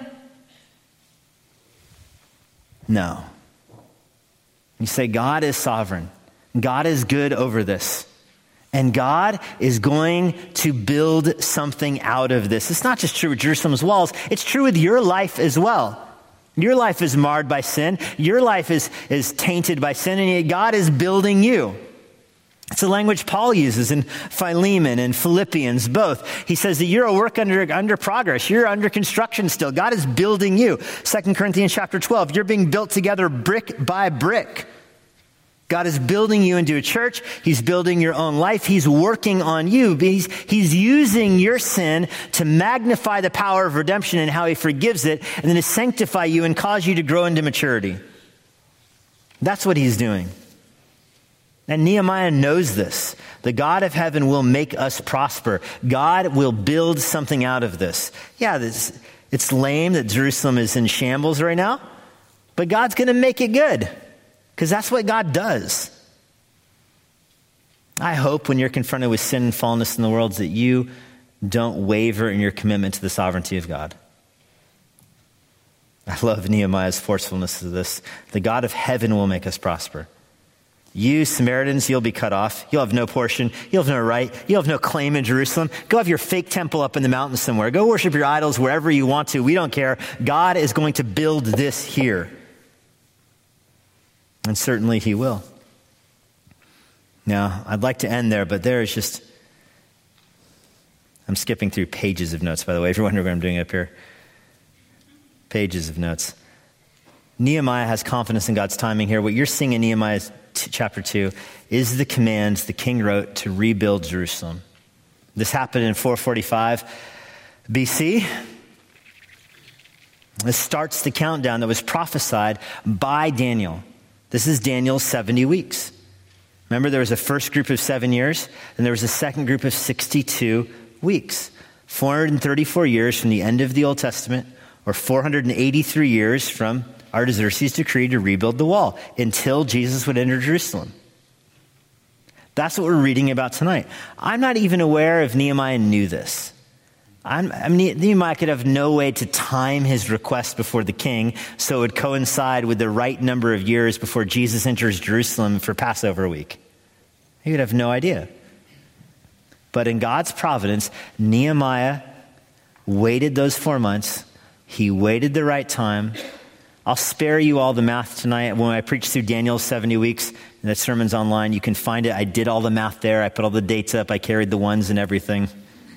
No. You say, God is sovereign. God is good over this. And God is going to build something out of this. It's not just true with Jerusalem's walls. It's true with your life as well. Your life is marred by sin. Your life is, is tainted by sin, and yet God is building you. It's a language Paul uses in Philemon and Philippians, both. He says that you're a work under, under progress. You're under construction still. God is building you. Second Corinthians chapter twelve, you're being built together brick by brick. God is building you into a church. He's building your own life. He's working on you. He's, he's using your sin to magnify the power of redemption and how he forgives it, and then to sanctify you and cause you to grow into maturity. That's what he's doing. And Nehemiah knows this. The God of heaven will make us prosper. God will build something out of this. Yeah, this, it's lame that Jerusalem is in shambles right now, but God's going to make it good because that's what God does. I hope when you're confronted with sin and fallenness in the world that you don't waver in your commitment to the sovereignty of God. I love Nehemiah's forcefulness of this. The God of heaven will make us prosper. You Samaritans, you'll be cut off. You'll have no portion. You'll have no right. You'll have no claim in Jerusalem. Go have your fake temple up in the mountains somewhere. Go worship your idols wherever you want to. We don't care. God is going to build this here. And certainly he will. Now, I'd like to end there, but there is just, I'm skipping through pages of notes, by the way, if you're wondering what I'm doing up here. Pages of notes. Nehemiah has confidence in God's timing here. What you're seeing in Nehemiah chapter two is the commands the king wrote to rebuild Jerusalem. This happened in four forty-five B C. This starts the countdown that was prophesied by Daniel. This is Daniel's seventy weeks. Remember, there was a first group of seven years, and there was a second group of sixty-two weeks. four hundred thirty-four years from the end of the Old Testament, or four hundred eighty-three years from Artaxerxes' decree to rebuild the wall until Jesus would enter Jerusalem. That's what we're reading about tonight. I'm not even aware if Nehemiah knew this. I'm, I mean, Nehemiah could have no way to time his request before the king so it would coincide with the right number of years before Jesus enters Jerusalem for Passover week. He would have no idea. But in God's providence, Nehemiah waited those four months. He waited the right time. I'll spare you all the math tonight. When I preach through Daniel's seventy weeks, and that sermon's online, you can find it. I did all the math there. I put all the dates up. I carried the ones and everything.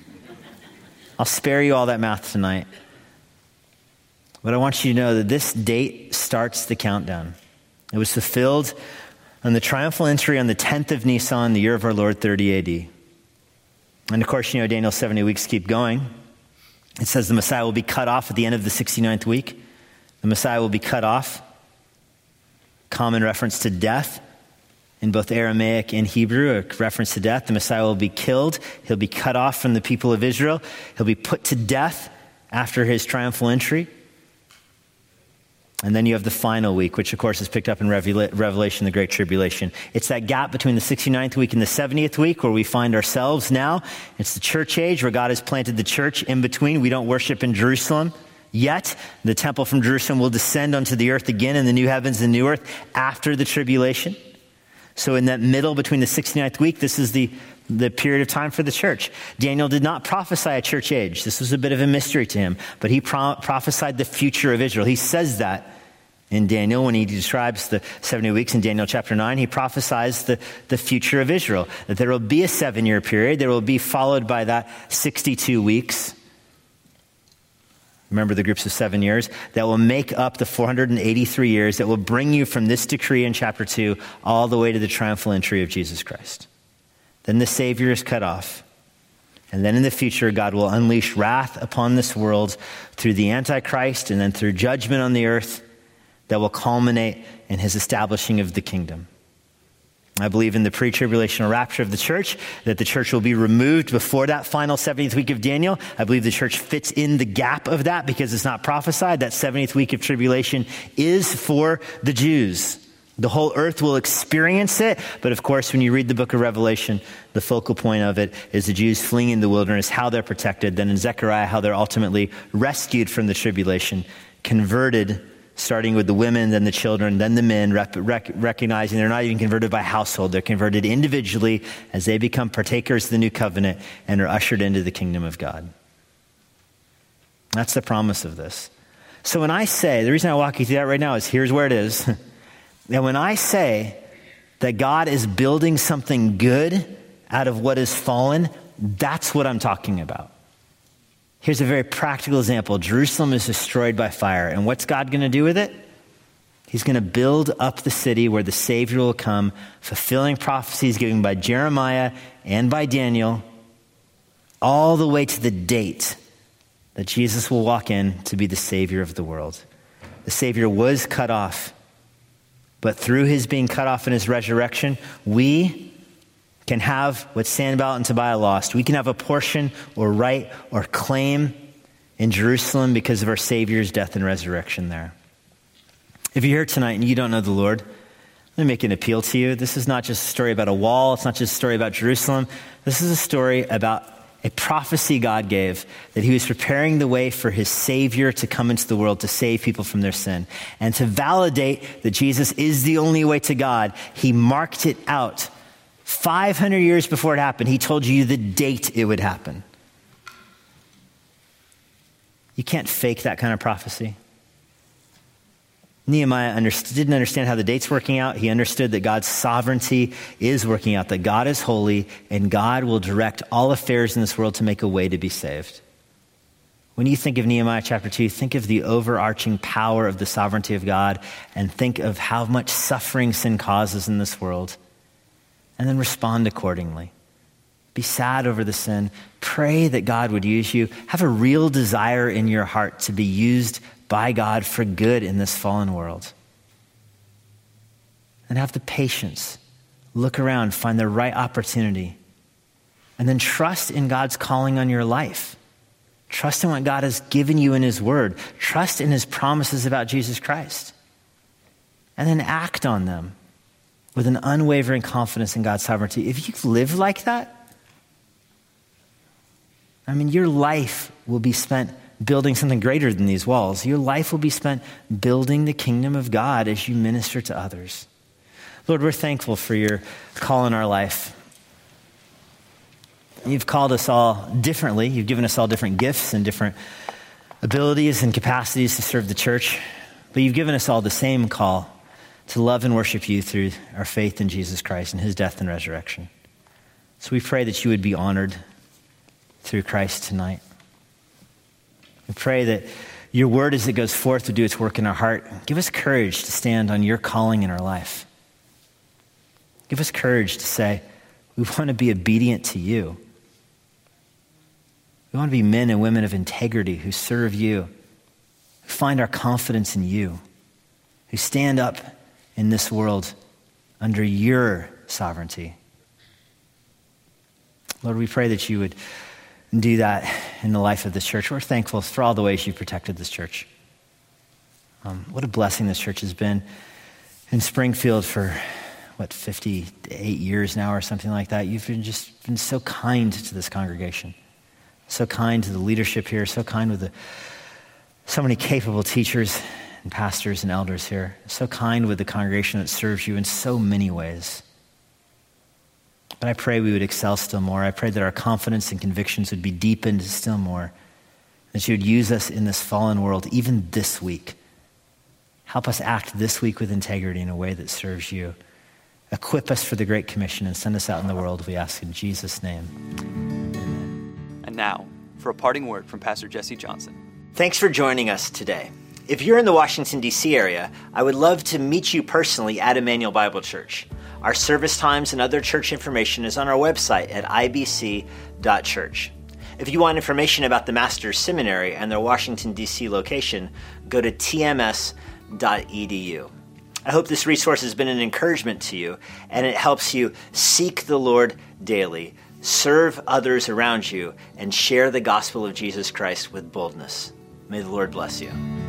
I'll spare you all that math tonight. But I want you to know that this date starts the countdown. It was fulfilled on the triumphal entry on the tenth of Nisan, the year of our Lord, thirty A D. And of course, you know, Daniel's seventy weeks keep going. It says the Messiah will be cut off at the end of the sixty-ninth week. The Messiah will be cut off. Common reference to death in both Aramaic and Hebrew, a reference to death. The Messiah will be killed. He'll be cut off from the people of Israel. He'll be put to death after his triumphal entry. And then you have the final week, which of course is picked up in Revelation, the Great Tribulation. It's that gap between the sixty-ninth week and the seventieth week where we find ourselves now. It's the church age where God has planted the church in between. We don't worship in Jerusalem yet. The temple from Jerusalem will descend onto the earth again in the new heavens and new earth after the tribulation. So in that middle between the sixty-ninth week, this is the, the period of time for the church. Daniel did not prophesy a church age. This was a bit of a mystery to him, but he pro- prophesied the future of Israel. He says that in Daniel when he describes the seventy weeks in Daniel chapter nine. He prophesies the, the future of Israel, that there will be a seven-year period. There will be followed by that sixty-two weeks. Remember the groups of seven years that will make up the four hundred eighty-three years that will bring you from this decree in chapter two all the way to the triumphal entry of Jesus Christ. Then the Savior is cut off. And then in the future, God will unleash wrath upon this world through the Antichrist and then through judgment on the earth that will culminate in his establishing of the kingdom. I believe in the pre-tribulational rapture of the church, that the church will be removed before that final seventieth week of Daniel. I believe the church fits in the gap of that because it's not prophesied. That seventieth week of tribulation is for the Jews. The whole earth will experience it. But of course, when you read the book of Revelation, the focal point of it is the Jews fleeing in the wilderness, how they're protected. Then in Zechariah, how they're ultimately rescued from the tribulation, converted, starting with the women, then the children, then the men, rec- rec- recognizing they're not even converted by household. They're converted individually as they become partakers of the new covenant and are ushered into the kingdom of God. That's the promise of this. So when I say, the reason I walk you through that right now is here's where it is. And when I say that God is building something good out of what is fallen, that's what I'm talking about. Here's a very practical example. Jerusalem is destroyed by fire. And what's God going to do with it? He's going to build up the city where the Savior will come, fulfilling prophecies given by Jeremiah and by Daniel, all the way to the date that Jesus will walk in to be the Savior of the world. The Savior was cut off, but through his being cut off in his resurrection, we can have what Sanballat and Tobiah lost. We can have a portion or right or claim in Jerusalem because of our Savior's death and resurrection there. If you're here tonight and you don't know the Lord, let me make an appeal to you. This is not just a story about a wall. It's not just a story about Jerusalem. This is a story about a prophecy God gave that he was preparing the way for his Savior to come into the world to save people from their sin. And to validate that Jesus is the only way to God, he marked it out five hundred years before it happened. He told you the date it would happen. You can't fake that kind of prophecy. Nehemiah understood, didn't understand how the date's working out. He understood that God's sovereignty is working out, that God is holy and God will direct all affairs in this world to make a way to be saved. When you think of Nehemiah chapter two, think of the overarching power of the sovereignty of God and think of how much suffering sin causes in this world. And then respond accordingly. Be sad over the sin. Pray that God would use you. Have a real desire in your heart to be used by God for good in this fallen world. And have the patience. Look around, find the right opportunity. And then trust in God's calling on your life. Trust in what God has given you in his word. Trust in his promises about Jesus Christ. And then act on them with an unwavering confidence in God's sovereignty. If you live like that, I mean, your life will be spent building something greater than these walls. Your life will be spent building the kingdom of God as you minister to others. Lord, we're thankful for your call in our life. You've called us all differently. You've given us all different gifts and different abilities and capacities to serve the church. But you've given us all the same call to love and worship you through our faith in Jesus Christ and his death and resurrection. So we pray that you would be honored through Christ tonight. We pray that your word as it goes forth would do its work in our heart. Give us courage to stand on your calling in our life. Give us courage to say, we want to be obedient to you. We want to be men and women of integrity who serve you, who find our confidence in you, who stand up in this world under your sovereignty. Lord, we pray that you would do that in the life of this church. We're thankful for all the ways you've protected this church. Um, what a blessing this church has been in Springfield for, what, fifty-eight years now or something like that. You've been just been so kind to this congregation, so kind to the leadership here, so kind with the, so many capable teachers and pastors and elders here, so kind with the congregation that serves you in so many ways. But I pray we would excel still more. I pray that our confidence and convictions would be deepened still more, that you would use us in this fallen world, even this week. Help us act this week with integrity in a way that serves you. Equip us for the Great Commission and send us out in the world, we ask in Jesus' name. Amen.
And now, for a parting word from Pastor Jesse Johnson.
Thanks for joining us today. If you're in the Washington, D C area, I would love to meet you personally at Emmanuel Bible Church. Our service times and other church information is on our website at I B C dot church. If you want information about the Master's Seminary and their Washington, D C location, go to t m s dot e d u. I hope this resource has been an encouragement to you, and it helps you seek the Lord daily, serve others around you, and share the gospel of Jesus Christ with boldness. May the Lord bless you.